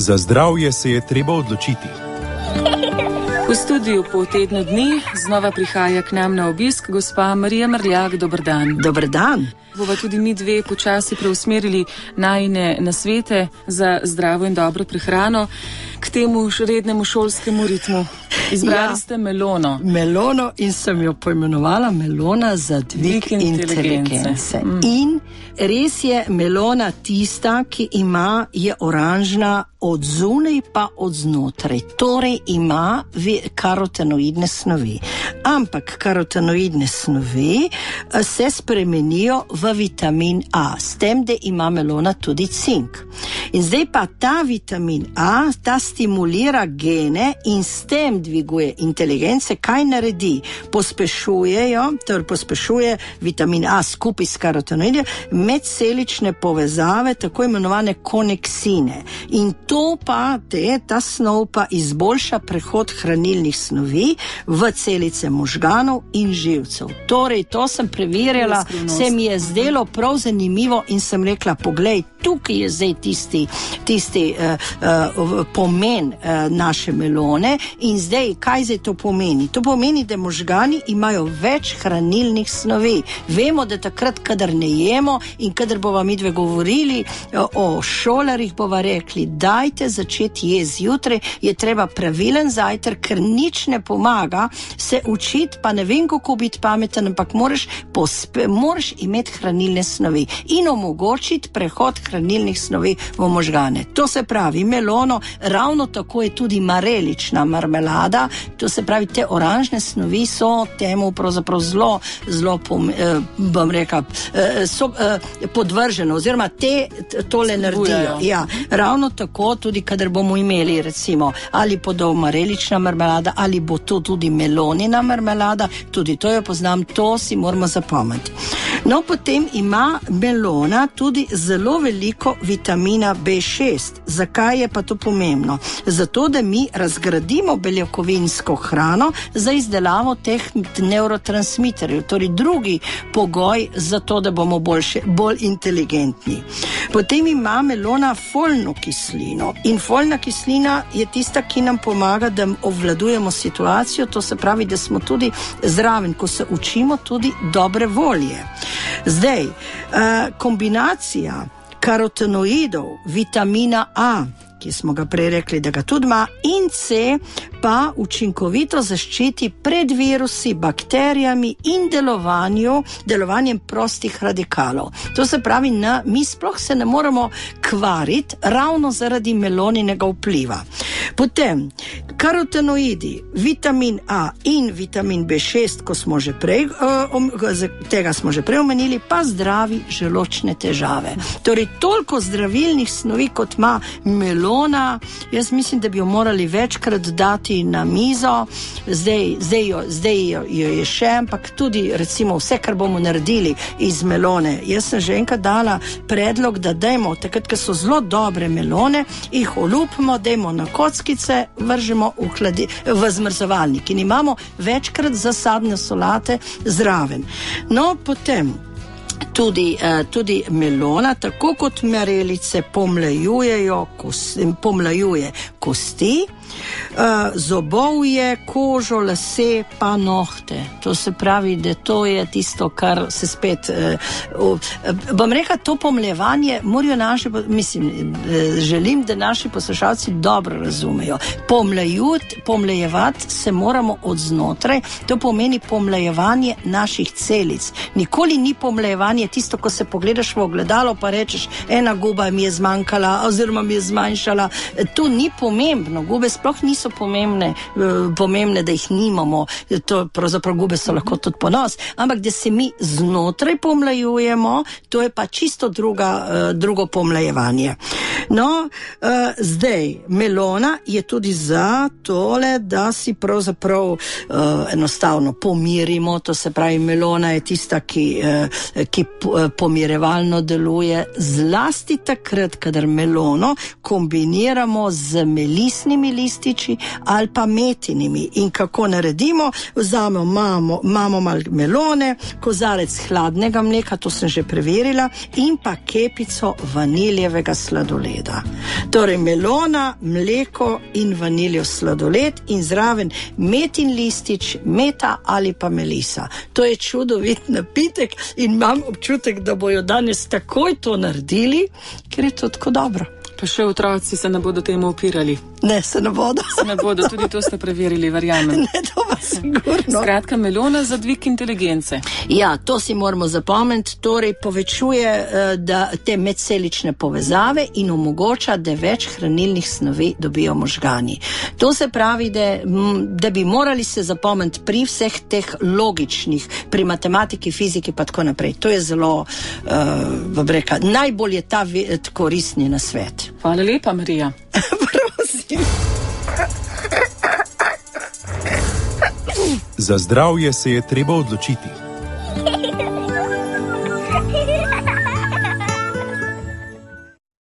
Za zdravje se je treba odločiti. V studiu po tednu dni znova prihaja k nam na obisk gospa Marija Mrljak. Dober dan. Dober dan. Bova tudi mi dve počasi preusmerili najine nasvete za zdravo in dobro prehrano k temu rednemu šolskemu ritmu. Izbrali ste melono. Melono in sem jo poimenovala melona za dvig inteligence. In res je melona tista, ki je oranžna od zunaj pa od znotraj. Torej ima karotenoidne snovi. Ampak karotenoidne snovi se spremenijo v vitamin A, s tem, da ima melona tudi cink. In zdaj pa ta vitamin A, ta stimulira gene in s tem dviguje inteligence. Kaj naredi? Pospešuje vitamin A skupaj s karotenoidi medcelične povezave, tako imenovane koneksine. In to pa, ta snov pa izboljša prehod hranilnih snovi v celice možganov in živcev. Torej, to sem preverjala, se mi je zdelo prav zanimivo in sem rekla, poglej, tukaj je zdaj tisti pomen naše melone. In zdaj, kaj zdaj to pomeni? To pomeni, da možgani imajo več hranilnih snovi. Vemo, da takrat, kadar ne jemo in kadar bova midve govorili o šolarjih, bova rekli, dajte začeti jesti zjutraj, je treba pravilen zajtrk, ker nič ne pomaga se učiti, pa ne vem, kako biti pameten, ampak moraš imeti hranilne snovi in omogočiti prehod hranilnih snovi v možgane. To se pravi, melono, ravno tako je tudi marelična marmelada, to se pravi, te oranžne snovi so temu pravzaprav zelo bom rekla, so podvržene, oziroma tole naredijo. Ja, ravno tako tudi, kadar bomo imeli recimo, ali bo marelična marmelada, ali bo to tudi melonina marmelada, tudi to jo poznam, to si moramo zapomniti. No, potem ima melona tudi zelo veliko vitamina B6. Zakaj je pa to pomembno? Zato, da mi razgradimo beljakovinsko hrano za izdelavo teh neurotransmiterjev, torej drugi pogoj za to, da bomo bolj inteligentni. Potem ima melona folno kislino in folna kislina je tista, ki nam pomaga, da obvladujemo situacijo, to se pravi, da smo tudi zraven, ko se učimo, tudi dobre volje. Zdaj, kombinacija karotenoidov, vitamina A, ki smo ga prej rekli, da ga tudi ima, in C pa učinkovito zaščiti pred virusi, bakterijami in delovanjem prostih radikalov. To se pravi, mi sploh se ne moremo kvariti ravno zaradi meloninega vpliva. Potem, karotenoidi, vitamin A in vitamin B6, tega smo že prej omenili, pa zdravi želodčne težave. Torej, toliko zdravilnih snovi, kot ima melona, jaz mislim, da bi jo morali večkrat dati na mizo. Zdaj jo je še, ampak tudi recimo vse, kar bomo naredili iz melone. Jaz sem že enkrat dala predlog, da dajmo, takrat, ko so zelo dobre melone, jih olupimo, dajmo na kockice, vržemo v zmrzovalnik in imamo večkrat za sadne solate zraven. No, potem tudi melona, tako kot marelice, pomlajuje kosti, zobovje, kožo, lase, pa nohte. To se pravi, da to je tisto, kar se spet bom rekla, to pomlajevanje morajo želim, da naši poslušalci dobro razumejo. Pomlajevati se moramo od znotraj, to pomeni pomlajevanje naših celic. Nikoli ni pomlajevanje tisto, ko se pogledaš v ogledalo, pa rečeš, ena guba mi je zmanjkala oziroma mi je zmanjšala. To ni pomembno, gube sploh niso pomembne, da jih nimamo, to pravzaprav gube so lahko tudi ponos, ampak da se mi znotraj pomlajujemo, to je pa čisto drugo pomlajevanje. No, zdaj, melona je tudi za tole, da si pravzaprav enostavno pomirimo, to se pravi, melona je tista, ki pomirevalno deluje, zlasti takrat, kadar melono kombiniramo z melisnimi lističi ali pa metinimi. In kako naredimo? Vzamemo malo melone, kozarec hladnega mleka, to sem že preverila, in pa kepico vaniljevega sladoleda. reda. Torej melona, mleko in vaniljev sladoled in zraven metin listič, meta ali pa melisa. To je čudovit napitek in imam občutek, da bojo danes takoj to naredili, ker je to tako dobro. Pa še otroci se ne bodo temu upirali. Ne, se ne bodo. Se ne bodo, tudi to ste preverili, verjamem. Ne, to pa sigurno. Skratka, melona za dvig inteligence. Ja, to si moramo zapomniti, torej povečuje da te medselične povezave in omogoča, da več hranilnih snovi dobijo možgani. To se pravi, da bi morali se zapomniti pri vseh teh logičnih, pri matematiki, fiziki pa tako naprej. To je zelo, najbolj je ta koristni nasvet. Hvala lepa, Marija. Prosim. Za zdravje se je treba odločiti.